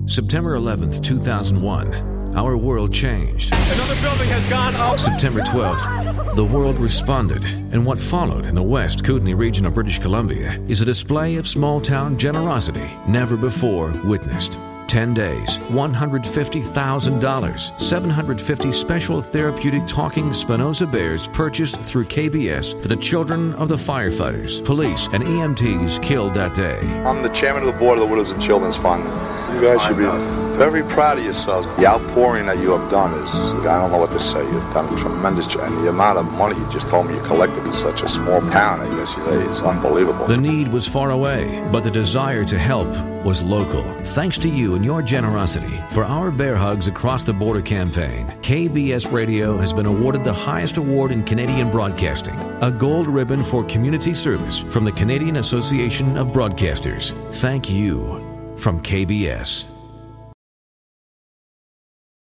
September 11th, 2001, our world changed. Another building has gone up. September 12th, the world responded, and what followed in the West Kootenay region of British Columbia is a display of small-town generosity never before witnessed. 10 days, $150,000, 750 special therapeutic talking Spinoza bears purchased through KBS for the children of the firefighters, police, and EMTs killed that day. I'm the chairman of the board of the Widows and Children's Fund. You guys should be very proud of yourselves. The outpouring that you have done is, I don't know what to say, you've done a tremendous job. And the amount of money you just told me you collected in such a small town, I guess you say, is unbelievable. The need was far away, but the desire to help was local. Thanks to you and your generosity, for our Bear Hugs Across the Border campaign, KBS Radio has been awarded the highest award in Canadian broadcasting, a gold ribbon for community service from the Canadian Association of Broadcasters. Thank you from KBS.